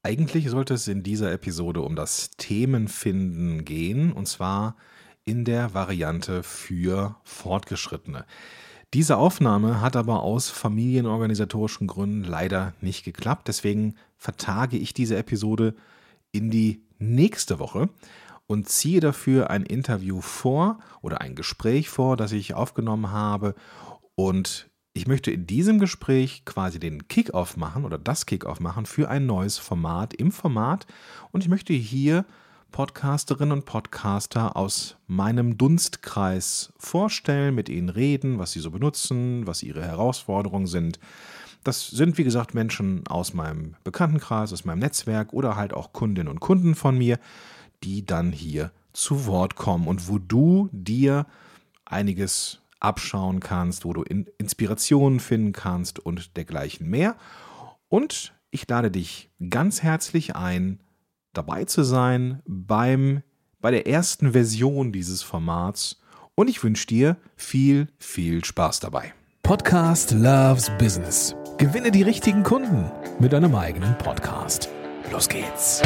Eigentlich sollte es in dieser Episode um das Themenfinden gehen, und zwar in der Variante für Fortgeschrittene. Diese Aufnahme hat aber aus familienorganisatorischen Gründen leider nicht geklappt. Deswegen vertage ich diese Episode in die nächste Woche und ziehe dafür ein Interview vor oder ein Gespräch vor, das ich aufgenommen habe. Und ich möchte in diesem Gespräch quasi den Kick-Off machen oder das Kick-Off machen für ein neues Format im Format. Und ich möchte hier Podcasterinnen und Podcaster aus meinem Dunstkreis vorstellen, mit ihnen reden, was sie so benutzen, was ihre Herausforderungen sind. Das sind, wie gesagt, Menschen aus meinem Bekanntenkreis, aus meinem Netzwerk oder halt auch Kundinnen und Kunden von mir, die dann hier zu Wort kommen und wo du dir einiges abschauen kannst, wo du Inspirationen finden kannst und dergleichen mehr. Und ich lade dich ganz herzlich ein, dabei zu sein bei der ersten Version dieses Formats. Und ich wünsche dir viel, viel Spaß dabei. Podcast Loves Business. Gewinne die richtigen Kunden mit deinem eigenen Podcast. Los geht's.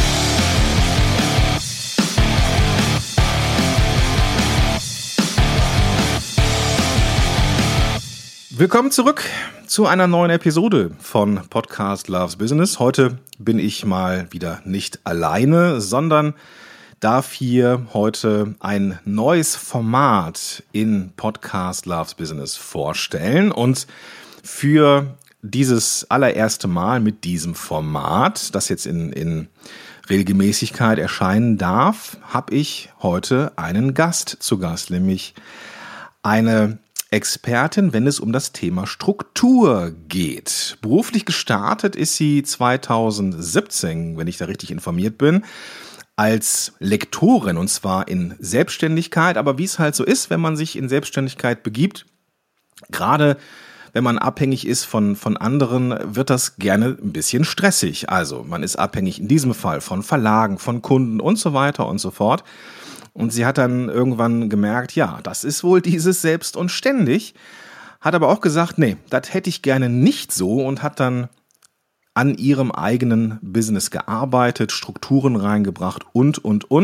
Willkommen zurück zu einer neuen Episode von Podcast Loves Business. Heute bin ich mal wieder nicht alleine, sondern darf hier heute ein neues Format in Podcast Loves Business vorstellen. Und für dieses allererste Mal mit diesem Format, das jetzt in Regelmäßigkeit erscheinen darf, habe ich heute einen Gast zu Gast, nämlich eine Expertin, wenn es um das Thema Struktur geht. Beruflich gestartet ist sie 2017, wenn ich da richtig informiert bin, als Lektorin, und zwar in Selbstständigkeit. Aber wie es halt so ist, wenn man sich in Selbstständigkeit begibt, gerade wenn man abhängig ist von anderen, wird das gerne ein bisschen stressig. Also man ist abhängig in diesem Fall von Verlagen, von Kunden und so weiter und so fort. Und sie hat dann irgendwann gemerkt, ja, das ist wohl dieses Selbst und Ständig, hat aber auch gesagt, nee, das hätte ich gerne nicht so, und hat dann an ihrem eigenen Business gearbeitet, Strukturen reingebracht und.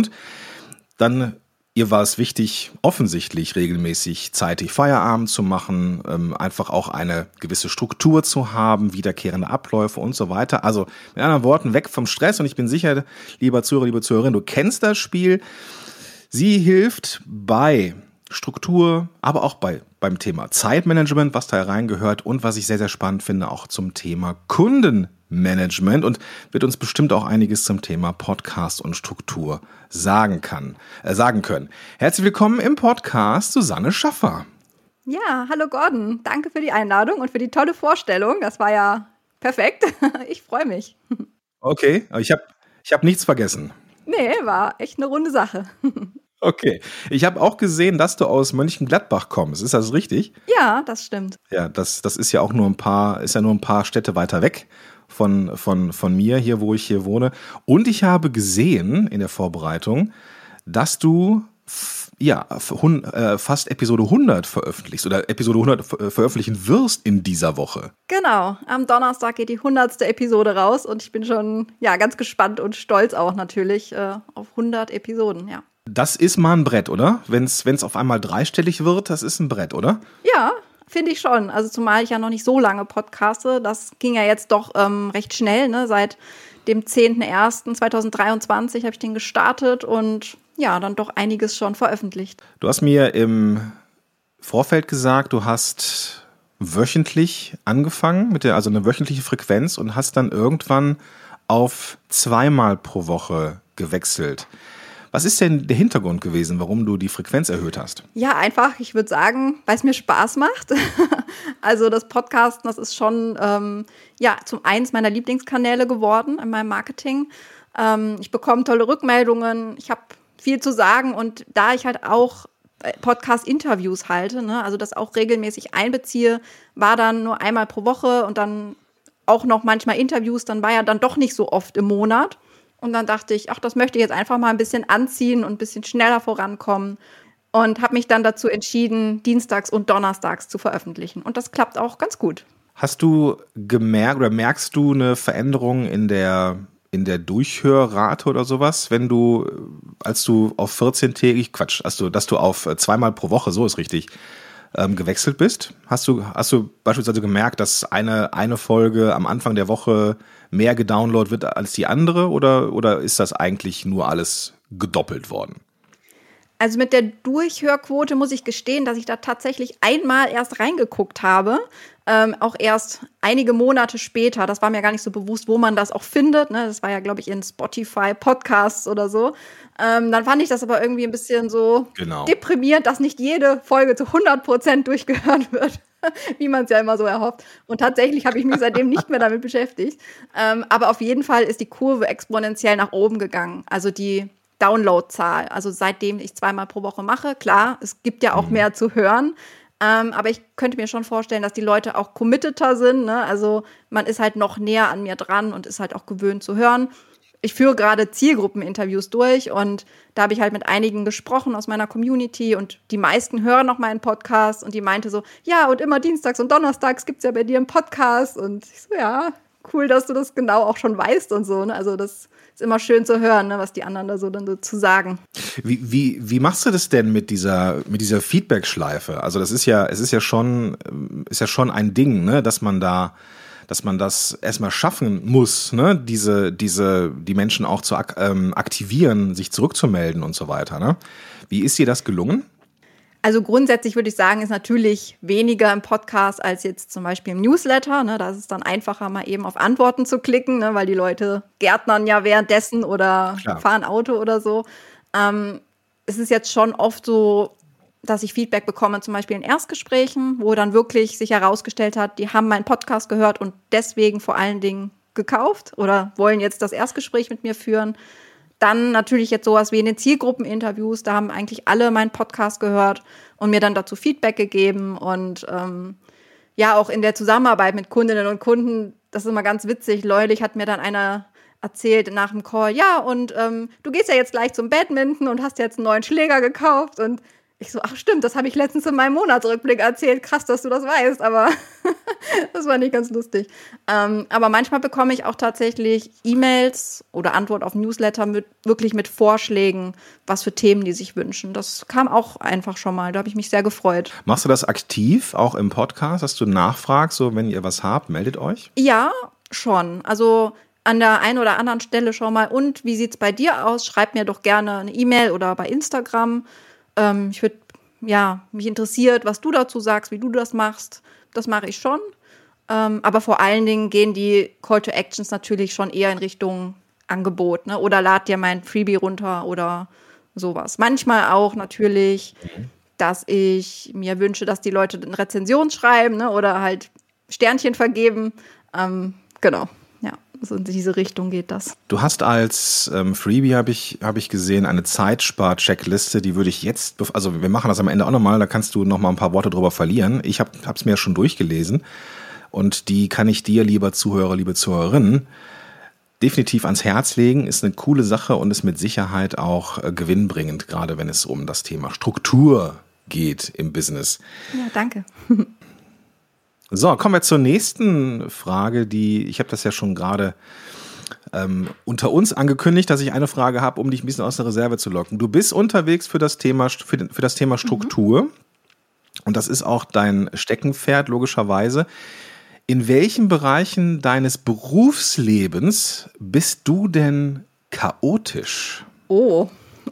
Dann, ihr war es wichtig, offensichtlich regelmäßig zeitig Feierabend zu machen, einfach auch eine gewisse Struktur zu haben, wiederkehrende Abläufe und so weiter. Also mit anderen Worten, weg vom Stress, und ich bin sicher, lieber Zuhörer, liebe Zuhörerin, du kennst das Spiel. Sie hilft bei Struktur, aber auch beim Thema Zeitmanagement, was da reingehört, und was ich sehr, sehr spannend finde, auch zum Thema Kundenmanagement, und wird uns bestimmt auch einiges zum Thema Podcast und Struktur sagen können. Herzlich willkommen im Podcast, Susanne Schaffer. Ja, hallo Gordon. Danke für die Einladung und für die tolle Vorstellung. Das war ja perfekt. Ich freue mich. Okay, aber ich hab nichts vergessen. Nee, war echt eine runde Sache. Okay, ich habe auch gesehen, dass du aus Mönchengladbach kommst. Ist das richtig? Ja, das stimmt. Ja, das ist ja auch nur ein paar Städte weiter weg von mir, hier, wo ich hier wohne. Und ich habe gesehen in der Vorbereitung, dass du fast Episode 100 veröffentlichst oder Episode 100 veröffentlichen wirst in dieser Woche. Genau, am Donnerstag geht die 100. Episode raus, und ich bin schon ganz gespannt und stolz auch natürlich auf 100 Episoden, ja. Das ist mal ein Brett, oder? Wenn's auf einmal dreistellig wird, das ist ein Brett, oder? Ja, finde ich schon. Also zumal ich ja noch nicht so lange podcaste. Das ging ja jetzt doch recht schnell, ne? Seit dem 10.01.2023 habe ich den gestartet und ja, dann doch einiges schon veröffentlicht. Du hast mir im Vorfeld gesagt, du hast wöchentlich angefangen also eine wöchentliche Frequenz, und hast dann irgendwann auf 2-mal pro Woche gewechselt. Was ist denn der Hintergrund gewesen, warum du die Frequenz erhöht hast? Ja, einfach, ich würde sagen, weil es mir Spaß macht. Also das Podcasten, das ist schon zum eins meiner Lieblingskanäle geworden in meinem Marketing. Ich bekomme tolle Rückmeldungen, ich habe viel zu sagen, und da ich halt auch Podcast-Interviews halte, ne, also das auch regelmäßig einbeziehe, war dann nur 1-mal pro Woche und dann auch noch manchmal Interviews, dann war ja dann doch nicht so oft im Monat. Und dann dachte ich, das möchte ich jetzt einfach mal ein bisschen anziehen und ein bisschen schneller vorankommen. Und habe mich dann dazu entschieden, dienstags und donnerstags zu veröffentlichen. Und das klappt auch ganz gut. Hast du gemerkt oder merkst du eine Veränderung in der der Durchhörrate oder sowas, wenn du, als du auf 14-tägig, dass du auf zweimal pro Woche, so ist richtig, gewechselt bist? Hast du beispielsweise gemerkt, dass eine Folge am Anfang der Woche mehr gedownloadet wird als die andere oder ist das eigentlich nur alles gedoppelt worden? Also mit der Durchhörquote muss ich gestehen, dass ich da tatsächlich einmal erst reingeguckt habe. Auch erst einige Monate später. Das war mir gar nicht so bewusst, wo man das auch findet. Ne? Das war ja, glaube ich, in Spotify Podcasts oder so. Dann fand ich das aber irgendwie ein bisschen so deprimierend, dass nicht jede Folge zu 100% durchgehört wird, wie man es ja immer so erhofft. Und tatsächlich habe ich mich seitdem nicht mehr damit beschäftigt. Aber auf jeden Fall ist die Kurve exponentiell nach oben gegangen. Also die Downloadzahl. Also seitdem ich 2-mal pro Woche mache, klar, es gibt ja auch mehr zu hören. Aber ich könnte mir schon vorstellen, dass die Leute auch committeter sind. Ne? Also man ist halt noch näher an mir dran und ist halt auch gewöhnt zu hören. Ich führe gerade Zielgruppeninterviews durch und da habe ich halt mit einigen gesprochen aus meiner Community und die meisten hören noch meinen Podcast und die meinte so, ja, und immer dienstags und donnerstags gibt es ja bei dir einen Podcast und ich so, ja, cool, dass du das genau auch schon weißt und so. Ne? Also das ist immer schön zu hören, ne, was die anderen da so dann dazu sagen. Wie machst du das denn mit dieser Feedback-Schleife? Also es ist ja schon ein Ding, ne, dass man das erstmal schaffen muss, ne, die Menschen auch zu aktivieren, sich zurückzumelden und so weiter, ne? Wie ist dir das gelungen? Also grundsätzlich würde ich sagen, ist natürlich weniger im Podcast als jetzt zum Beispiel im Newsletter. Ne? Da ist es dann einfacher, mal eben auf Antworten zu klicken, ne? Weil die Leute gärtnern ja währenddessen oder fahren Auto oder so. Es ist jetzt schon oft so, dass ich Feedback bekomme, zum Beispiel in Erstgesprächen, wo dann wirklich sich herausgestellt hat, die haben meinen Podcast gehört und deswegen vor allen Dingen gekauft oder wollen jetzt das Erstgespräch mit mir führen. Dann natürlich jetzt sowas wie in den Zielgruppeninterviews, da haben eigentlich alle meinen Podcast gehört und mir dann dazu Feedback gegeben. Und ja, auch in der Zusammenarbeit mit Kundinnen und Kunden, das ist immer ganz witzig. Neulich hat mir dann einer erzählt nach dem Call, ja, und du gehst ja jetzt gleich zum Badminton und hast jetzt einen neuen Schläger gekauft. Und ich so, ach stimmt, das habe ich letztens in meinem Monatsrückblick erzählt. Krass, dass du das weißt, aber das war nicht ganz lustig. Aber manchmal bekomme ich auch tatsächlich E-Mails oder Antwort auf Newsletter wirklich mit Vorschlägen, was für Themen die sich wünschen. Das kam auch einfach schon mal, da habe ich mich sehr gefreut. Machst du das aktiv, auch im Podcast, dass du nachfragst, so wenn ihr was habt, meldet euch? Ja, schon. Also an der einen oder anderen Stelle schon mal. Und wie sieht's bei dir aus? Schreib mir doch gerne eine E-Mail oder bei Instagram. Ich würde, mich interessiert, was du dazu sagst, wie du das machst. Das mache ich schon. Aber vor allen Dingen gehen die Call to Actions natürlich schon eher in Richtung Angebot, ne? Oder lad dir mein Freebie runter oder sowas. Manchmal auch natürlich, dass ich mir wünsche, dass die Leute eine Rezension schreiben, ne? Oder halt Sternchen vergeben. Genau. So in diese Richtung geht das. Du hast als Freebie, hab ich gesehen, eine Zeitspar-Checkliste, die würde ich jetzt, also wir machen das am Ende auch nochmal, da kannst du nochmal ein paar Worte drüber verlieren. Ich hab's mir schon durchgelesen und die kann ich dir, lieber Zuhörer, liebe Zuhörerinnen, definitiv ans Herz legen. Ist eine coole Sache und ist mit Sicherheit auch gewinnbringend, gerade wenn es um das Thema Struktur geht im Business. Ja, danke. So, kommen wir zur nächsten Frage, ich habe das ja schon gerade unter uns angekündigt, dass ich eine Frage habe, um dich ein bisschen aus der Reserve zu locken. Du bist unterwegs für das Thema Struktur und das ist auch dein Steckenpferd, logischerweise. In welchen Bereichen deines Berufslebens bist du denn chaotisch? Oh,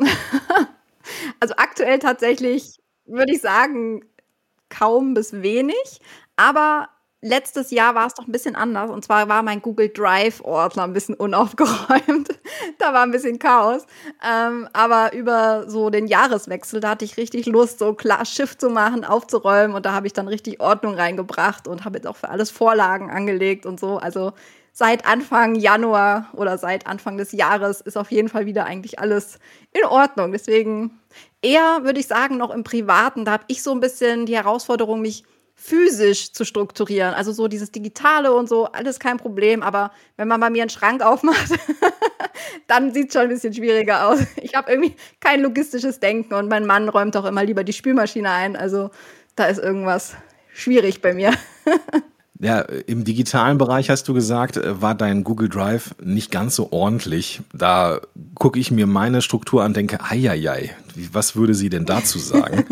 also aktuell tatsächlich würde ich sagen, kaum bis wenig. Aber letztes Jahr war es doch ein bisschen anders. Und zwar war mein Google Drive-Ordner ein bisschen unaufgeräumt. Da war ein bisschen Chaos. Aber über so den Jahreswechsel, da hatte ich richtig Lust, so klar Shift zu machen, aufzuräumen. Und da habe ich dann richtig Ordnung reingebracht und habe jetzt auch für alles Vorlagen angelegt und so. Also seit Anfang Januar oder seit Anfang des Jahres ist auf jeden Fall wieder eigentlich alles in Ordnung. Deswegen eher, würde ich sagen, noch im Privaten. Da habe ich so ein bisschen die Herausforderung, mich physisch zu strukturieren. Also so dieses Digitale und so, alles kein Problem. Aber wenn man bei mir einen Schrank aufmacht, dann sieht es schon ein bisschen schwieriger aus. Ich habe irgendwie kein logistisches Denken und mein Mann räumt auch immer lieber die Spülmaschine ein. Also da ist irgendwas schwierig bei mir. Ja, im digitalen Bereich hast du gesagt, war dein Google Drive nicht ganz so ordentlich. Da gucke ich mir meine Struktur an, denke, eieiei, was würde sie denn dazu sagen?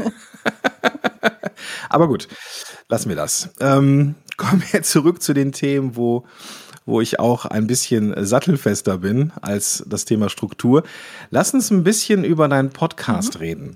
Aber gut, lassen wir das. Kommen wir zurück zu den Themen, wo ich auch ein bisschen sattelfester bin als das Thema Struktur. Lass uns ein bisschen über deinen Podcast reden.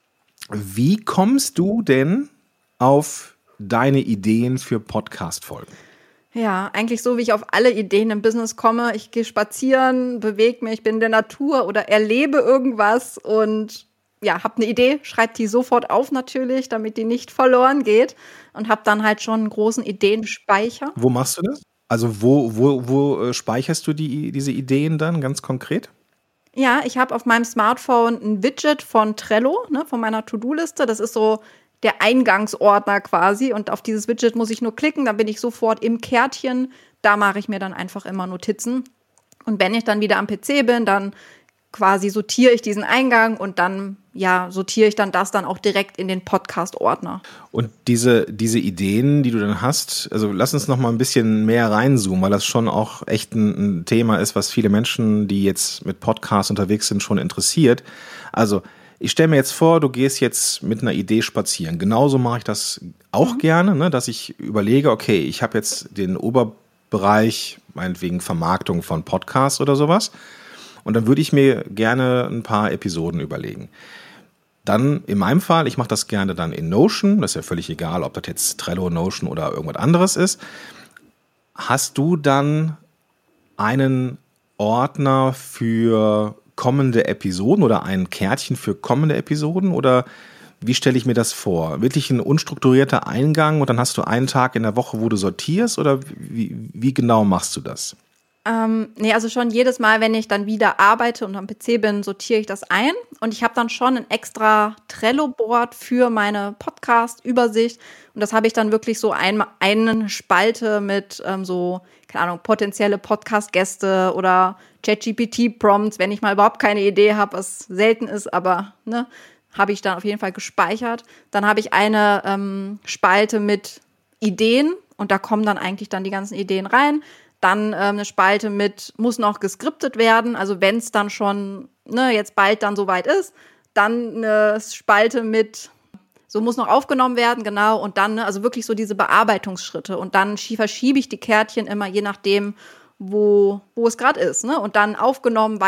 Wie kommst du denn auf deine Ideen für Podcast-Folgen? Ja, eigentlich so, wie ich auf alle Ideen im Business komme. Ich gehe spazieren, bewege mich, bin in der Natur oder erlebe irgendwas und ja, habe eine Idee, schreibe die sofort auf natürlich, damit die nicht verloren geht und habe dann halt schon einen großen Ideenspeicher. Wo machst du das? Also wo speicherst du diese Ideen dann ganz konkret? Ja, ich habe auf meinem Smartphone ein Widget von Trello, ne, von meiner To-Do-Liste. Das ist so der Eingangsordner quasi. Und auf dieses Widget muss ich nur klicken, dann bin ich sofort im Kärtchen. Da mache ich mir dann einfach immer Notizen. Und wenn ich dann wieder am PC bin, dann quasi sortiere ich diesen Eingang und dann sortiere ich dann das dann auch direkt in den Podcast-Ordner. Und diese Ideen, die du dann hast, also lass uns noch mal ein bisschen mehr reinzoomen, weil das schon auch echt ein Thema ist, was viele Menschen, die jetzt mit Podcasts unterwegs sind, schon interessiert. Also ich stelle mir jetzt vor, du gehst jetzt mit einer Idee spazieren. Genauso mache ich das auch gerne, ne, dass ich überlege, okay, ich habe jetzt den Oberbereich, meinetwegen Vermarktung von Podcasts oder sowas. Und dann würde ich mir gerne ein paar Episoden überlegen. Dann in meinem Fall, ich mache das gerne dann in Notion, das ist ja völlig egal, ob das jetzt Trello, Notion oder irgendwas anderes ist. Hast du dann einen Ordner für kommende Episoden oder ein Kärtchen für kommende Episoden oder wie stelle ich mir das vor? Wirklich ein unstrukturierter Eingang und dann hast du einen Tag in der Woche, wo du sortierst oder wie genau machst du das? Nee, also schon jedes Mal, wenn ich dann wieder arbeite und am PC bin, sortiere ich das ein. Und ich habe dann schon ein extra Trello-Board für meine Podcast-Übersicht. Und das habe ich dann wirklich so eine Spalte mit so, keine Ahnung, potenzielle Podcast-Gäste oder ChatGPT-Prompts, wenn ich mal überhaupt keine Idee habe, was selten ist, aber ne, habe ich dann auf jeden Fall gespeichert. Dann habe ich eine Spalte mit Ideen und da kommen dann eigentlich dann die ganzen Ideen rein. Dann eine Spalte mit, muss noch geskriptet werden, also wenn es dann schon jetzt bald dann soweit ist. Dann eine Spalte mit, so muss noch aufgenommen werden, genau. Und dann also wirklich so diese Bearbeitungsschritte. Und dann verschiebe ich die Kärtchen immer, je nachdem, wo es gerade ist. Ne? Und dann aufgenommen,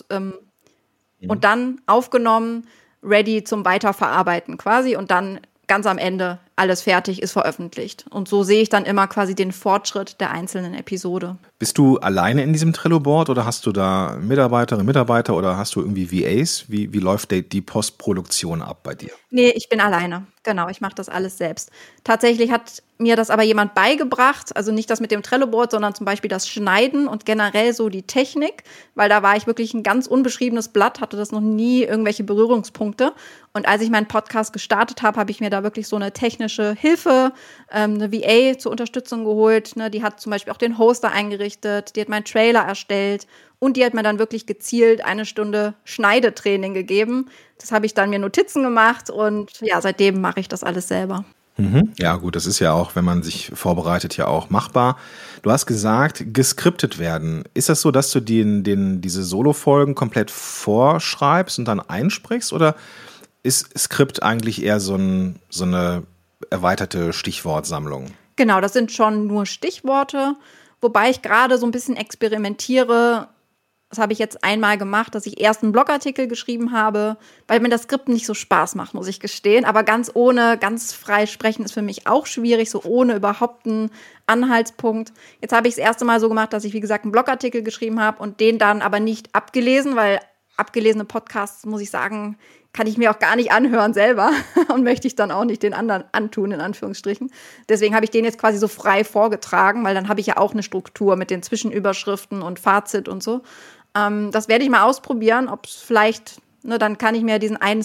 und dann aufgenommen, ready zum Weiterverarbeiten quasi. Und dann ganz am Ende alles fertig ist veröffentlicht. Und so sehe ich dann immer quasi den Fortschritt der einzelnen Episode. Bist du alleine in diesem Trello-Board oder hast du da Mitarbeiterinnen, Mitarbeiter oder hast du irgendwie VAs? Wie läuft die Postproduktion ab bei dir? Nee, ich bin alleine. Genau, ich mache das alles selbst. Tatsächlich hat mir das aber jemand beigebracht, also nicht das mit dem Trello-Board, sondern zum Beispiel das Schneiden und generell so die Technik, weil da war ich wirklich ein ganz unbeschriebenes Blatt, hatte das noch nie irgendwelche Berührungspunkte. Und als ich meinen Podcast gestartet habe, habe ich mir da wirklich so eine technische Hilfe, eine VA zur Unterstützung geholt. Ne? Die hat zum Beispiel auch den Hoster eingerichtet, die hat meinen Trailer erstellt und die hat mir dann wirklich gezielt 1 Stunde Schneidetraining gegeben. Das habe ich dann mir Notizen gemacht und ja, seitdem mache ich das alles selber. Ja gut, das ist ja auch, wenn man sich vorbereitet, ja auch machbar. Du hast gesagt, geskriptet werden. Ist das so, dass du diese Solo-Folgen komplett vorschreibst und dann einsprichst oder ist Skript eigentlich eher so eine erweiterte Stichwortsammlung? Genau, das sind schon nur Stichworte, wobei ich gerade so ein bisschen experimentiere. Das habe ich jetzt einmal gemacht, dass ich erst einen Blogartikel geschrieben habe, weil mir das Skript nicht so Spaß macht, muss ich gestehen. Aber ganz frei sprechen ist für mich auch schwierig, so ohne überhaupt einen Anhaltspunkt. Jetzt habe ich das erste Mal so gemacht, dass ich, wie gesagt, einen Blogartikel geschrieben habe und den dann aber nicht abgelesen, weil abgelesene Podcasts, muss ich sagen, kann ich mir auch gar nicht anhören selber und möchte ich dann auch nicht den anderen antun, in Anführungsstrichen. Deswegen habe ich den jetzt quasi so frei vorgetragen, weil dann habe ich ja auch eine Struktur mit den Zwischenüberschriften und Fazit und so. Das werde ich mal ausprobieren, ob es vielleicht, dann kann ich mir diesen einen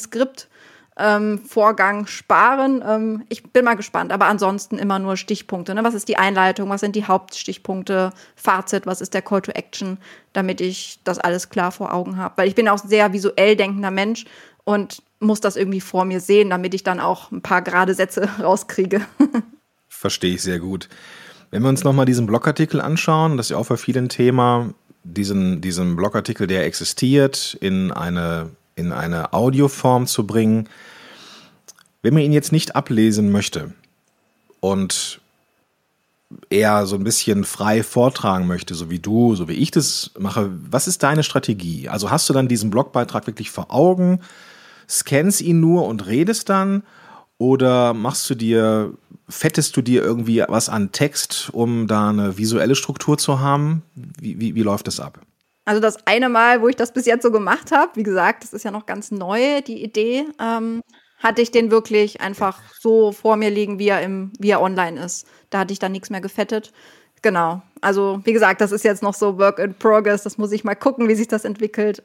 Skript-Vorgang sparen. Ich bin mal gespannt, aber ansonsten immer nur Stichpunkte. Ne? Was ist die Einleitung, was sind die Hauptstichpunkte, Fazit, was ist der Call to Action, damit ich das alles klar vor Augen habe. Weil ich bin auch ein sehr visuell denkender Mensch und muss das irgendwie vor mir sehen, damit ich dann auch ein paar gerade Sätze rauskriege. Verstehe ich sehr gut. Wenn wir uns nochmal diesen Blogartikel anschauen, das ist ja auch für viele ein Thema, diesen Blogartikel, der existiert, in eine Audioform zu bringen. Wenn man ihn jetzt nicht ablesen möchte und eher so ein bisschen frei vortragen möchte, so wie du, so wie ich das mache, was ist deine Strategie? Also hast du dann diesen Blogbeitrag wirklich vor Augen, scannst ihn nur und redest dann, oder fettest du dir irgendwie was an Text, um da eine visuelle Struktur zu haben? Wie läuft das ab? Also das eine Mal, wo ich das bis jetzt so gemacht habe, wie gesagt, das ist ja noch ganz neu, die Idee, hatte ich den wirklich einfach so vor mir liegen, wie er online ist. Da hatte ich dann nichts mehr gefettet. Genau. Also wie gesagt, das ist jetzt noch so Work in Progress. Das muss ich mal gucken, wie sich das entwickelt.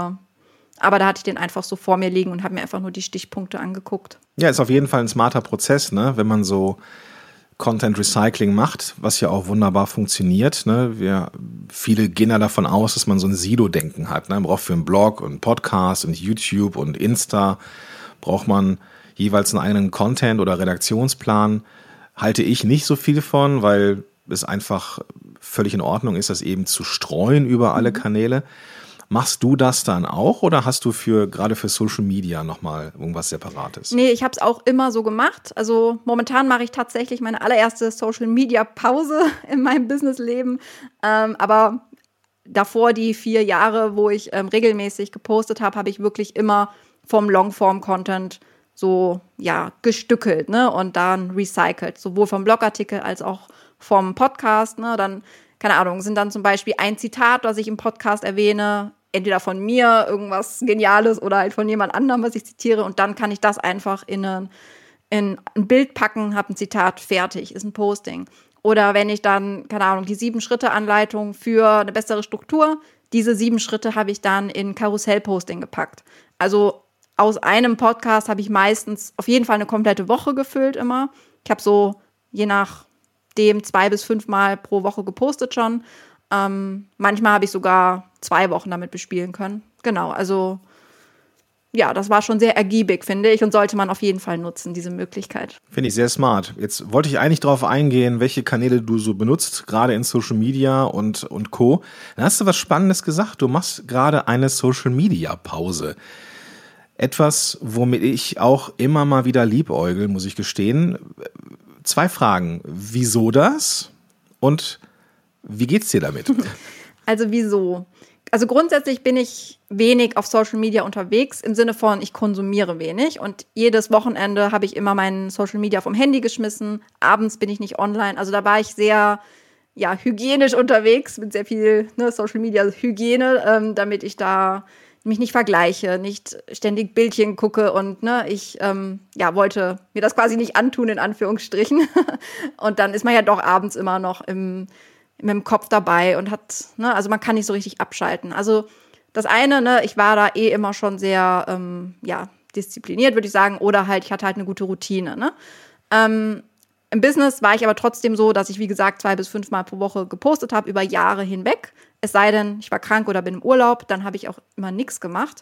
Aber da hatte ich den einfach so vor mir liegen und habe mir einfach nur die Stichpunkte angeguckt. Ja, ist auf jeden Fall ein smarter Prozess, ne? Wenn man so Content Recycling macht, was ja auch wunderbar funktioniert. Ne? Viele gehen ja davon aus, dass man so ein Silo-Denken hat. Ne? Man braucht für einen Blog und Podcast und YouTube und Insta braucht man jeweils einen eigenen Content oder Redaktionsplan. Halte ich nicht so viel von, weil es einfach völlig in Ordnung ist, das eben zu streuen über alle Kanäle. Machst du das dann auch oder hast du gerade für Social Media nochmal irgendwas Separates? Nee, ich habe es auch immer so gemacht. Also momentan mache ich tatsächlich meine allererste Social Media Pause in meinem Businessleben. Aber davor die 4 Jahre, wo ich regelmäßig gepostet habe ich wirklich immer vom Longform-Content so gestückelt, ne, und dann recycelt. Sowohl vom Blogartikel als auch vom Podcast. Ne, dann, keine Ahnung, sind dann zum Beispiel ein Zitat, was ich im Podcast erwähne, entweder von mir, irgendwas Geniales oder halt von jemand anderem, was ich zitiere. Und dann kann ich das einfach in ein Bild packen, habe ein Zitat, fertig, ist ein Posting. Oder wenn ich dann, keine Ahnung, die 7-Schritte-Anleitung für eine bessere Struktur, diese 7 Schritte habe ich dann in Karussell-Posting gepackt. Also aus einem Podcast habe ich meistens auf jeden Fall eine komplette Woche gefüllt immer. Ich habe so je nachdem 2 bis 5 Mal pro Woche gepostet schon. Manchmal habe ich sogar 2 Wochen damit bespielen können. Genau, also ja, das war schon sehr ergiebig, finde ich, und sollte man auf jeden Fall nutzen, diese Möglichkeit. Finde ich sehr smart. Jetzt wollte ich eigentlich darauf eingehen, welche Kanäle du so benutzt, gerade in Social Media und Co. Dann hast du was Spannendes gesagt. Du machst gerade eine Social Media Pause. Etwas, womit ich auch immer mal wieder liebäugel, muss ich gestehen. 2 Fragen. Wieso das? Und wie geht's dir damit? Also wieso? Also grundsätzlich bin ich wenig auf Social Media unterwegs, im Sinne von, ich konsumiere wenig. Und jedes Wochenende habe ich immer mein Social Media vom Handy geschmissen. Abends bin ich nicht online. Also da war ich sehr hygienisch unterwegs, mit sehr viel Social Media Hygiene, damit ich da mich nicht vergleiche, nicht ständig Bildchen gucke und ich wollte mir das quasi nicht antun, in Anführungsstrichen. Und dann ist man ja doch abends immer noch im Kopf dabei und also man kann nicht so richtig abschalten. Also das eine, ich war da immer schon sehr, diszipliniert, würde ich sagen, oder halt, ich hatte halt eine gute Routine, ne? Im Business war ich aber trotzdem so, dass ich, wie gesagt, 2 bis 5 Mal pro Woche gepostet habe, über Jahre hinweg. Es sei denn, ich war krank oder bin im Urlaub, dann habe ich auch immer nichts gemacht.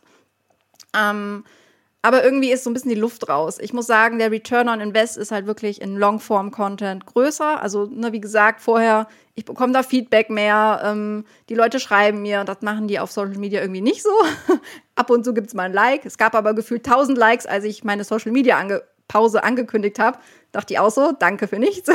Aber irgendwie ist so ein bisschen die Luft raus. Ich muss sagen, der Return on Invest ist halt wirklich in Longform-Content größer. Also, wie gesagt, vorher, ich bekomme da Feedback mehr, die Leute schreiben mir, und das machen die auf Social Media irgendwie nicht so. Ab und zu gibt es mal ein Like. Es gab aber gefühlt 1000 Likes, als ich meine Social Media Pause angekündigt habe. Dachte ich auch so, danke für nichts.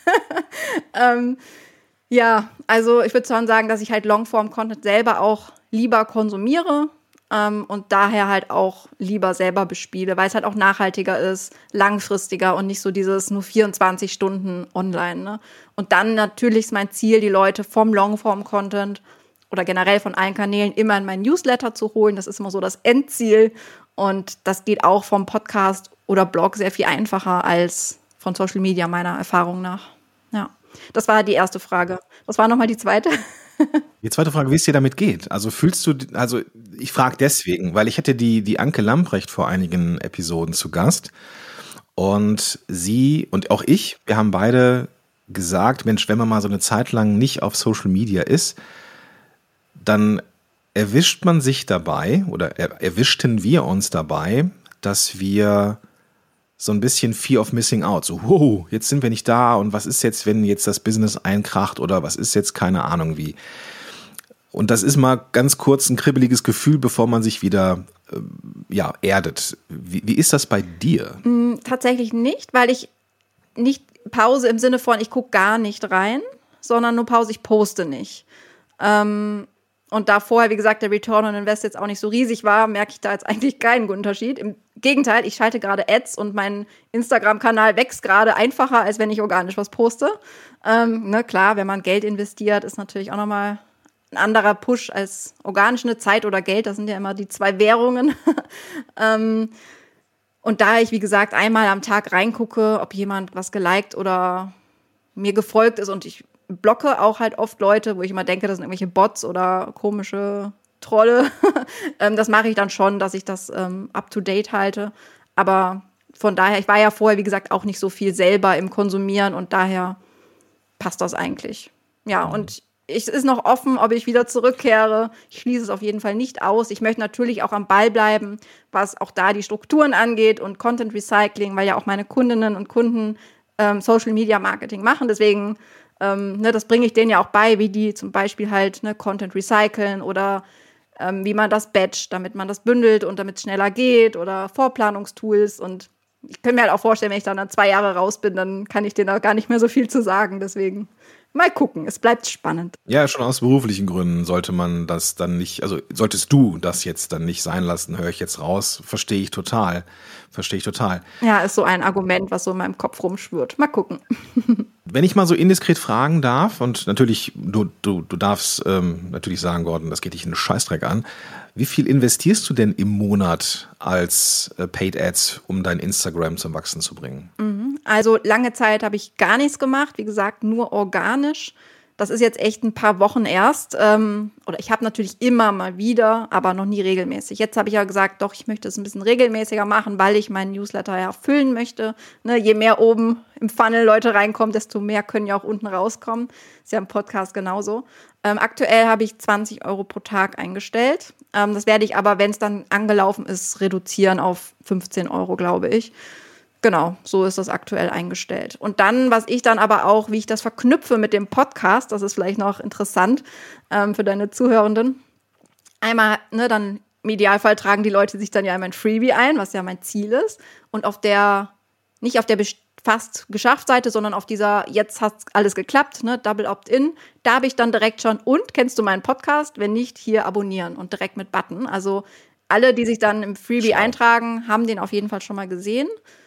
Also ich würde schon sagen, dass ich halt Longform-Content selber auch lieber konsumiere und daher halt auch lieber selber bespiele, weil es halt auch nachhaltiger ist, langfristiger und nicht so dieses nur 24 Stunden online. Ne? Und dann natürlich ist mein Ziel, die Leute vom Longform-Content oder generell von allen Kanälen immer in meinen Newsletter zu holen. Das ist immer so das Endziel. Und das geht auch vom Podcast oder Blog sehr viel einfacher als von Social Media, meiner Erfahrung nach. Ja, das war die erste Frage. Was war nochmal die zweite? Die zweite Frage, wie es dir damit geht. Also ich frage deswegen, weil ich hatte die Anke Lamprecht vor einigen Episoden zu Gast. Und sie und auch ich, wir haben beide gesagt, Mensch, wenn man mal so eine Zeit lang nicht auf Social Media ist, dann erwischt man sich dabei oder erwischten wir uns dabei, dass wir so ein bisschen Fear of Missing Out. So, wow, jetzt sind wir nicht da und was ist jetzt, wenn jetzt das Business einkracht oder was ist jetzt, keine Ahnung wie. Und das ist mal ganz kurz ein kribbeliges Gefühl, bevor man sich wieder erdet. Wie ist das bei dir? Tatsächlich nicht, weil ich nicht Pause im Sinne von, ich gucke gar nicht rein, sondern nur Pause, ich poste nicht. Und da vorher, wie gesagt, der Return on Invest jetzt auch nicht so riesig war, merke ich da jetzt eigentlich keinen Unterschied. Im Gegenteil, ich schalte gerade Ads und mein Instagram-Kanal wächst gerade einfacher, als wenn ich organisch was poste. Klar, wenn man Geld investiert, ist natürlich auch nochmal ein anderer Push als organisch, eine Zeit oder Geld. Das sind ja immer die zwei Währungen. Und da ich, wie gesagt, einmal am Tag reingucke, ob jemand was geliked oder mir gefolgt ist und ich blocke auch halt oft Leute, wo ich immer denke, das sind irgendwelche Bots oder komische Trolle. Das mache ich dann schon, dass ich das up-to-date halte. Aber von daher, ich war ja vorher, wie gesagt, auch nicht so viel selber im Konsumieren und daher passt das eigentlich. Ja, und es ist noch offen, ob ich wieder zurückkehre. Ich schließe es auf jeden Fall nicht aus. Ich möchte natürlich auch am Ball bleiben, was auch da die Strukturen angeht und Content Recycling, weil ja auch meine Kundinnen und Kunden Social Media Marketing machen. Deswegen das bringe ich denen ja auch bei, wie die zum Beispiel halt Content recyceln oder wie man das batcht, damit man das bündelt und damit es schneller geht oder Vorplanungstools. Und ich könnte mir halt auch vorstellen, wenn ich dann 2 Jahre raus bin, dann kann ich denen auch gar nicht mehr so viel zu sagen. Deswegen mal gucken, es bleibt spannend. Ja, schon aus beruflichen Gründen sollte man das dann nicht, also solltest du das jetzt dann nicht sein lassen, höre ich jetzt raus, verstehe ich total. Ja, ist so ein Argument, was so in meinem Kopf rumschwirrt. Mal gucken. Wenn ich mal so indiskret fragen darf, und natürlich, du darfst natürlich sagen, Gordon, das geht dich einen Scheißdreck an. Wie viel investierst du denn im Monat als Paid Ads, um dein Instagram zum Wachsen zu bringen? Also lange Zeit habe ich gar nichts gemacht, wie gesagt, nur organisch. Das ist jetzt echt ein paar Wochen erst. Oder ich habe natürlich immer mal wieder, aber noch nie regelmäßig. Jetzt habe ich ja gesagt, doch, ich möchte es ein bisschen regelmäßiger machen, weil ich meinen Newsletter ja füllen möchte. Je mehr oben im Funnel Leute reinkommen, desto mehr können ja auch unten rauskommen. Ist ja im Podcast genauso. Aktuell habe ich 20 € pro Tag eingestellt. Das werde ich aber, wenn es dann angelaufen ist, reduzieren auf 15 €, glaube ich. Genau, so ist das aktuell eingestellt. Und dann, was ich dann aber auch, wie ich das verknüpfe mit dem Podcast, das ist vielleicht noch interessant für deine Zuhörenden. Einmal, dann im Idealfall tragen die Leute sich dann ja in mein Freebie ein, was ja mein Ziel ist. Und nicht auf der fast geschafft Seite, sondern auf dieser jetzt hat alles geklappt, Double Opt-in. Da habe ich dann direkt schon, und kennst du meinen Podcast? Wenn nicht, hier abonnieren und direkt mit Button. Also alle, die sich dann im Freebie eintragen, haben den auf jeden Fall schon mal gesehen.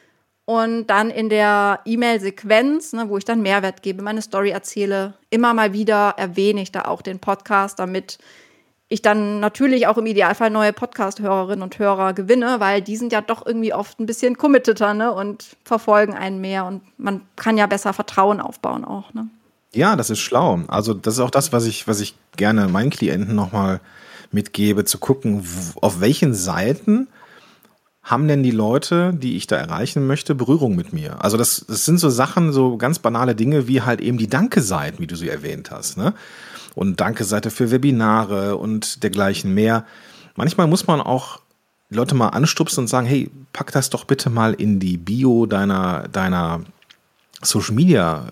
Und dann in der E-Mail-Sequenz, wo ich dann Mehrwert gebe, meine Story erzähle, immer mal wieder erwähne ich da auch den Podcast, damit ich dann natürlich auch im Idealfall neue Podcast-Hörerinnen und Hörer gewinne, weil die sind ja doch irgendwie oft ein bisschen committeter und verfolgen einen mehr und man kann ja besser Vertrauen aufbauen auch. Ja, das ist schlau. Also das ist auch das, was ich gerne meinen Klienten nochmal mitgebe, zu gucken, auf welchen Seiten haben denn die Leute, die ich da erreichen möchte, Berührung mit mir? Also das sind so Sachen, so ganz banale Dinge, wie halt eben die Danke-Seiten, wie du sie erwähnt hast, Und Danke-Seite für Webinare und dergleichen mehr. Manchmal muss man auch die Leute mal anstupsen und sagen, hey, pack das doch bitte mal in die Bio deiner Social Media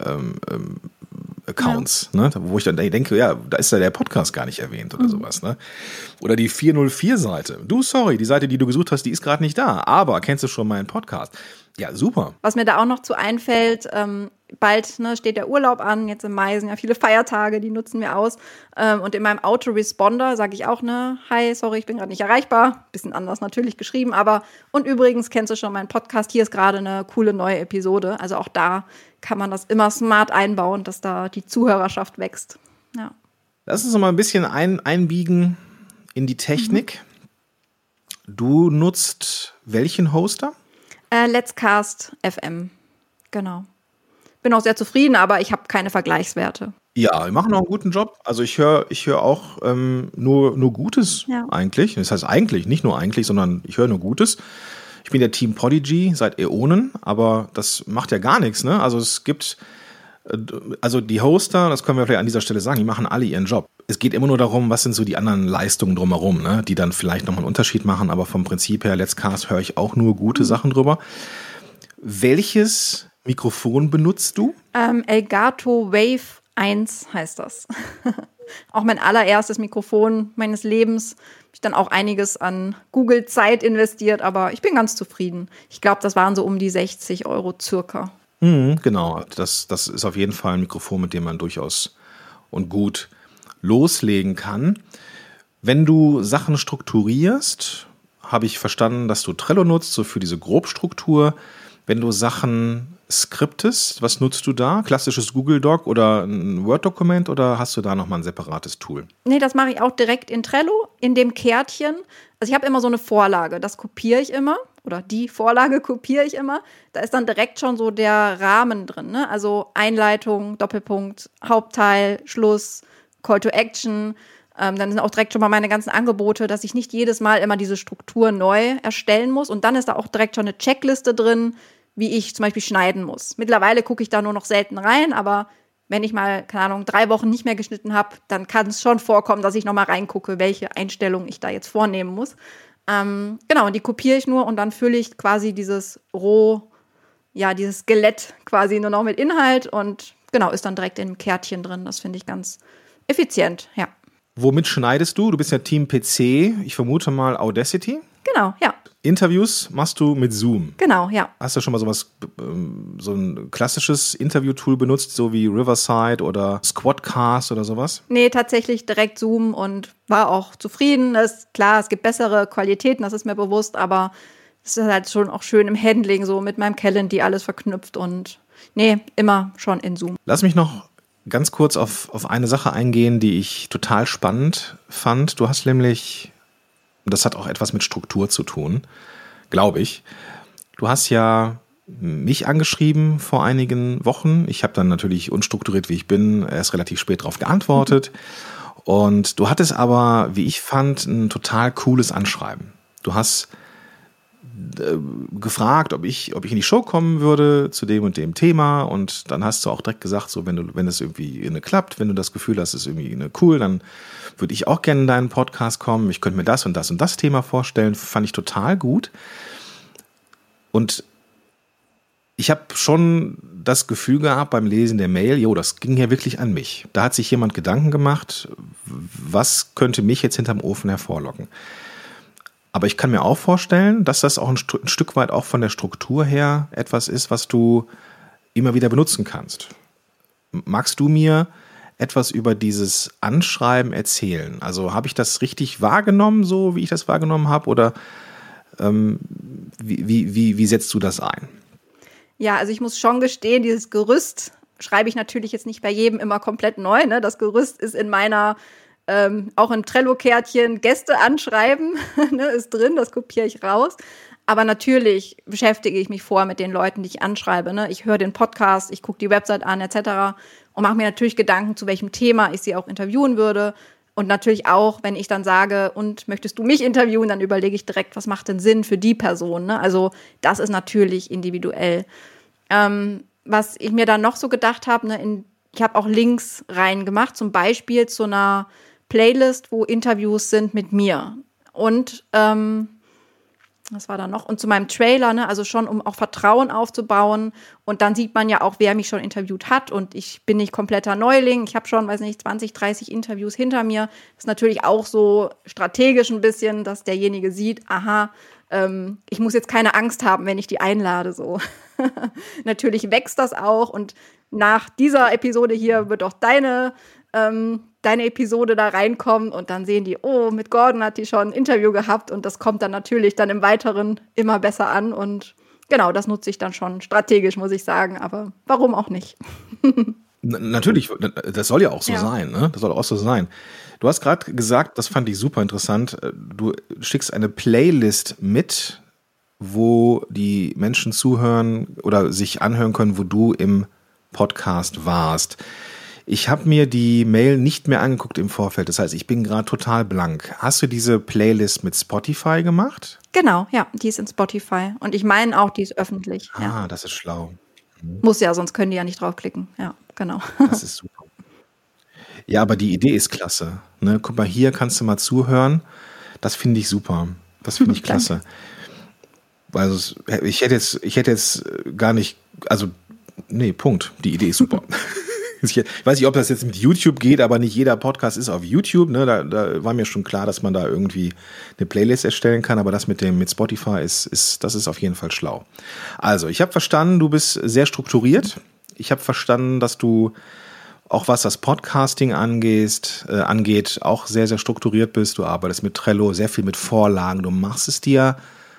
Accounts, wo ich dann denke, ja, da ist ja der Podcast gar nicht erwähnt oder sowas, Oder die 404-Seite. Sorry, die Seite, die du gesucht hast, die ist gerade nicht da, aber kennst du schon meinen Podcast? Ja, super. Was mir da auch noch zu einfällt, bald steht der Urlaub an, jetzt im Mai sind ja viele Feiertage, die nutzen wir aus. Und in meinem Autoresponder sage ich auch, hi, sorry, ich bin gerade nicht erreichbar. Bisschen anders natürlich geschrieben, aber und übrigens kennst du schon meinen Podcast, hier ist gerade eine coole neue Episode. Also auch da kann man das immer smart einbauen, dass da die Zuhörerschaft wächst. Ja. Lass uns noch mal ein bisschen einbiegen in die Technik. Du nutzt welchen Hoster? Let's Cast FM, genau. Bin auch sehr zufrieden, aber ich habe keine Vergleichswerte. Ja, wir machen auch einen guten Job. Also ich höre auch nur Gutes eigentlich. Das heißt eigentlich, nicht nur eigentlich, sondern ich höre nur Gutes. Ich bin der Team Podigy seit Äonen, aber das macht ja gar nichts. Also es gibt, die Hoster, das können wir vielleicht an dieser Stelle sagen, die machen alle ihren Job. Es geht immer nur darum, was sind so die anderen Leistungen drumherum, die dann vielleicht nochmal einen Unterschied machen, aber vom Prinzip her, Let's Cast höre ich auch nur gute Sachen drüber. Welches Mikrofon benutzt du? Elgato Wave 1 heißt das. Auch mein allererstes Mikrofon meines Lebens. Habe ich dann auch einiges an Google-Zeit investiert, aber ich bin ganz zufrieden. Ich glaube, das waren so um die 60 € circa. Genau, das ist auf jeden Fall ein Mikrofon, mit dem man durchaus und gut loslegen kann. Wenn du Sachen strukturierst, habe ich verstanden, dass du Trello nutzt, so für diese Grobstruktur. Wenn du Sachen skriptest, was nutzt du da? Klassisches Google Doc oder ein Word-Dokument oder hast du da nochmal ein separates Tool? Nee, das mache ich auch direkt in Trello, in dem Kärtchen. Also ich habe immer so eine Vorlage, das kopiere ich immer. Oder die Vorlage kopiere ich immer. Da ist dann direkt schon so der Rahmen drin, ne? Also Einleitung, Doppelpunkt, Hauptteil, Schluss, Call to Action. Dann sind auch direkt schon mal meine ganzen Angebote, dass ich nicht jedes Mal immer diese Struktur neu erstellen muss. Und dann ist da auch direkt schon eine Checkliste drin, wie ich zum Beispiel schneiden muss. Mittlerweile gucke ich da nur noch selten rein, aber wenn ich mal, keine Ahnung, 3 Wochen nicht mehr geschnitten habe, dann kann es schon vorkommen, dass ich nochmal reingucke, welche Einstellungen ich da jetzt vornehmen muss. Genau, und die kopiere ich nur und dann fülle ich quasi dieses dieses Skelett quasi nur noch mit Inhalt und genau, ist dann direkt im Kärtchen drin. Das finde ich ganz effizient, ja. Womit schneidest du? Du bist ja Team PC, ich vermute mal Audacity. Genau, ja. Interviews machst du mit Zoom. Genau, ja. Hast du schon mal so ein klassisches Interview-Tool benutzt, so wie Riverside oder Squadcast oder sowas? Nee, tatsächlich direkt Zoom und war auch zufrieden. Klar, es gibt bessere Qualitäten, das ist mir bewusst, aber es ist halt schon auch schön im Handling, so mit meinem Calendly alles verknüpft und nee, immer schon in Zoom. Lass mich noch ganz kurz auf eine Sache eingehen, die ich total spannend fand. Du hast nämlich, das hat auch etwas mit Struktur zu tun, glaube ich. Du hast ja mich angeschrieben vor einigen Wochen. Ich habe dann natürlich unstrukturiert, wie ich bin, erst relativ spät darauf geantwortet. Und du hattest aber, wie ich fand, ein total cooles Anschreiben. Du hast gefragt, ob ich in die Show kommen würde zu dem und dem Thema und dann hast du auch direkt gesagt, so wenn es irgendwie klappt, wenn du das Gefühl hast, es ist irgendwie cool, dann würde ich auch gerne in deinen Podcast kommen, ich könnte mir das und das und das Thema vorstellen, fand ich total gut und ich habe schon das Gefühl gehabt beim Lesen der Mail, das ging ja wirklich an mich. Da hat sich jemand Gedanken gemacht, was könnte mich jetzt hinterm Ofen hervorlocken. Aber ich kann mir auch vorstellen, dass das auch ein Stück weit auch von der Struktur her etwas ist, was du immer wieder benutzen kannst. Magst du mir etwas über dieses Anschreiben erzählen? Also habe ich das richtig wahrgenommen, so wie ich das wahrgenommen habe? Oder wie setzt du das ein? Ja, also ich muss schon gestehen, dieses Gerüst schreibe ich natürlich jetzt nicht bei jedem immer komplett neu. Ne? Das Gerüst ist in meiner auch im Trello-Kärtchen Gäste anschreiben, ne, ist drin, das kopiere ich raus. Aber natürlich beschäftige ich mich vorher mit den Leuten, die ich anschreibe. Ne? Ich höre den Podcast, ich gucke die Website an etc. und mache mir natürlich Gedanken, zu welchem Thema ich sie auch interviewen würde. Und natürlich auch, wenn ich dann sage, und möchtest du mich interviewen, dann überlege ich direkt, was macht denn Sinn für die Person. Ne? Also das ist natürlich individuell. Was ich mir dann noch so gedacht habe, ne, ich habe auch Links reingemacht, zum Beispiel zu einer Playlist, wo Interviews sind mit mir. Und was war da noch? Und zu meinem Trailer, ne? Also schon, um auch Vertrauen aufzubauen. Und dann sieht man ja auch, wer mich schon interviewt hat. Und ich bin nicht kompletter Neuling. Ich habe schon, 20, 30 Interviews hinter mir. Das ist natürlich auch so strategisch ein bisschen, dass derjenige sieht, aha, ich muss jetzt keine Angst haben, wenn ich die einlade. So. Natürlich wächst das auch. Und nach dieser Episode hier wird auch deine Episode da reinkommen und dann sehen die, mit Gordon hat die schon ein Interview gehabt und das kommt dann natürlich dann im Weiteren immer besser an und genau, das nutze ich dann schon strategisch, muss ich sagen, aber warum auch nicht? Natürlich, das soll ja auch so sein, ne? Das soll auch so sein. Du hast gerade gesagt, das fand ich super interessant, du schickst eine Playlist mit, wo die Menschen zuhören oder sich anhören können, wo du im Podcast warst. Ich habe mir die Mail nicht mehr angeguckt im Vorfeld, das heißt, ich bin gerade total blank. Hast du diese Playlist mit Spotify gemacht? Genau, ja, die ist in Spotify. Und ich meine auch, die ist öffentlich. Ah, das ist schlau. Muss ja, sonst können die ja nicht draufklicken. Ja, genau. Das ist super. Ja, aber die Idee ist klasse. Ne? Guck mal, hier kannst du mal zuhören. Das finde ich super. Das finde ich klasse. Also ich hätte jetzt gar nicht, also nee, Punkt. Die Idee ist super. Ich weiß nicht, ob das jetzt mit YouTube geht, aber nicht jeder Podcast ist auf YouTube. Ne? Da war mir schon klar, dass man da irgendwie eine Playlist erstellen kann, aber das mit Spotify das ist auf jeden Fall schlau. Also, ich habe verstanden, du bist sehr strukturiert. Ich habe verstanden, dass du auch was das Podcasting angeht, auch sehr, sehr strukturiert bist. Du arbeitest mit Trello, sehr viel mit Vorlagen. Du machst es dir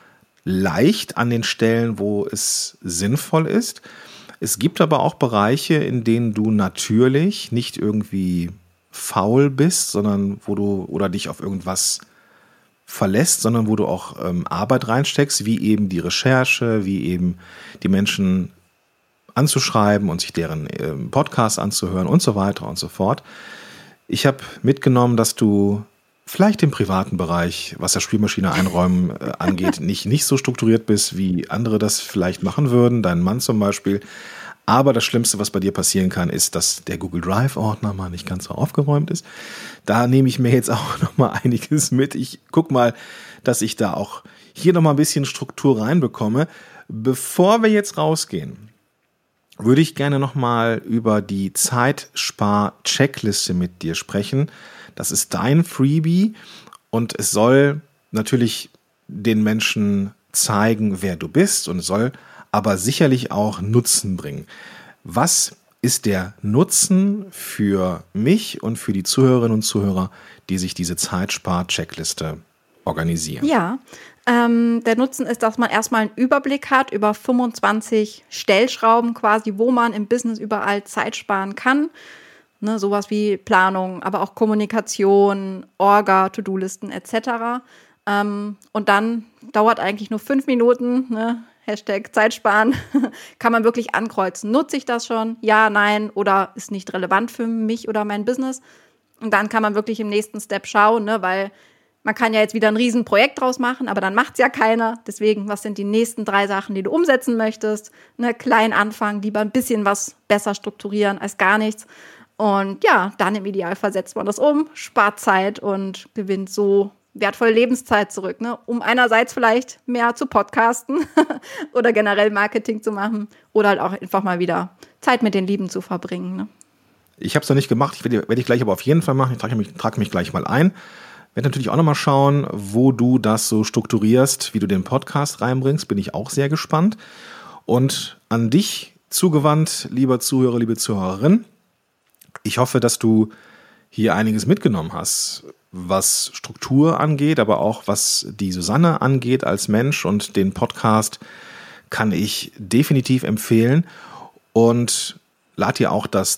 leicht an den Stellen, wo es sinnvoll ist. Es gibt aber auch Bereiche, in denen du natürlich nicht irgendwie faul bist, sondern oder dich auf irgendwas verlässt, sondern wo du auch Arbeit reinsteckst, wie eben die Recherche, wie eben die Menschen anzuschreiben und sich deren Podcasts anzuhören und so weiter und so fort. Ich habe mitgenommen, dass du vielleicht im privaten Bereich, was das Spülmaschine einräumen angeht, nicht so strukturiert bist, wie andere das vielleicht machen würden, dein Mann zum Beispiel. Aber das Schlimmste, was bei dir passieren kann, ist, dass der Google Drive-Ordner mal nicht ganz so aufgeräumt ist. Da nehme ich mir jetzt auch noch mal einiges mit. Ich gucke mal, dass ich da auch hier noch mal ein bisschen Struktur reinbekomme. Bevor wir jetzt rausgehen, würde ich gerne noch mal über die Zeitspar-Checkliste mit dir sprechen. Das ist dein Freebie und es soll natürlich den Menschen zeigen, wer du bist, und es soll aber sicherlich auch Nutzen bringen. Was ist der Nutzen für mich und für die Zuhörerinnen und Zuhörer, die sich diese Zeitspar-Checkliste organisieren? Ja, der Nutzen ist, dass man erstmal einen Überblick hat über 25 Stellschrauben quasi, wo man im Business überall Zeit sparen kann. Ne, sowas wie Planung, aber auch Kommunikation, Orga, To-Do-Listen etc. Und dann dauert eigentlich nur 5 Minuten, ne? Hashtag Zeitsparen, kann man wirklich ankreuzen. Nutze ich das schon? Ja, nein, oder ist nicht relevant für mich oder mein Business? Und dann kann man wirklich im nächsten Step schauen, ne? Weil man kann ja jetzt wieder ein Riesenprojekt draus machen, aber dann macht es ja keiner. Deswegen, was sind die nächsten 3 Sachen, die du umsetzen möchtest? Ne, klein anfangen, lieber ein bisschen was besser strukturieren als gar nichts. Und ja, dann im Idealfall setzt man das um, spart Zeit und gewinnt so wertvolle Lebenszeit zurück, ne? Um einerseits vielleicht mehr zu podcasten oder generell Marketing zu machen oder halt auch einfach mal wieder Zeit mit den Lieben zu verbringen. Ne? Ich habe es noch nicht gemacht, werde ich gleich aber auf jeden Fall machen. Ich trage mich gleich mal ein. Werde natürlich auch nochmal schauen, wo du das so strukturierst, wie du den Podcast reinbringst. Bin ich auch sehr gespannt. Und an dich zugewandt, lieber Zuhörer, liebe Zuhörerin, ich hoffe, dass du hier einiges mitgenommen hast, was Struktur angeht, aber auch was die Susanne angeht als Mensch, und den Podcast kann ich definitiv empfehlen und lad dir auch die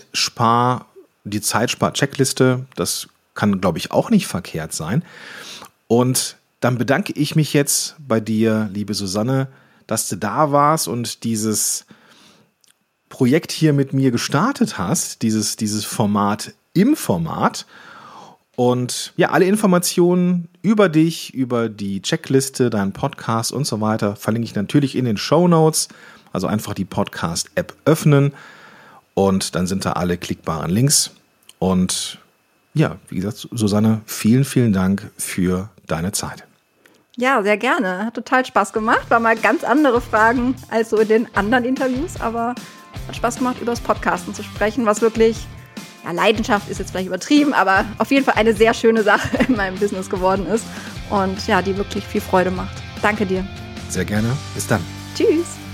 Zeitspar-Checkliste, das kann, glaube ich, auch nicht verkehrt sein. Und dann bedanke ich mich jetzt bei dir, liebe Susanne, dass du da warst und dieses Projekt hier mit mir gestartet hast, dieses Format im Format. Und ja, alle Informationen über dich, über die Checkliste, deinen Podcast und so weiter verlinke ich natürlich in den Shownotes. Also einfach die Podcast-App öffnen und dann sind da alle klickbaren Links. Und ja, wie gesagt, Susanne, vielen, vielen Dank für deine Zeit. Ja, sehr gerne. Hat total Spaß gemacht. War mal ganz andere Fragen als so in den anderen Interviews, aber hat Spaß gemacht, über das Podcasten zu sprechen, was wirklich, ja, Leidenschaft ist jetzt vielleicht übertrieben, aber auf jeden Fall eine sehr schöne Sache in meinem Business geworden ist und ja, die wirklich viel Freude macht. Danke dir. Sehr gerne. Bis dann. Tschüss.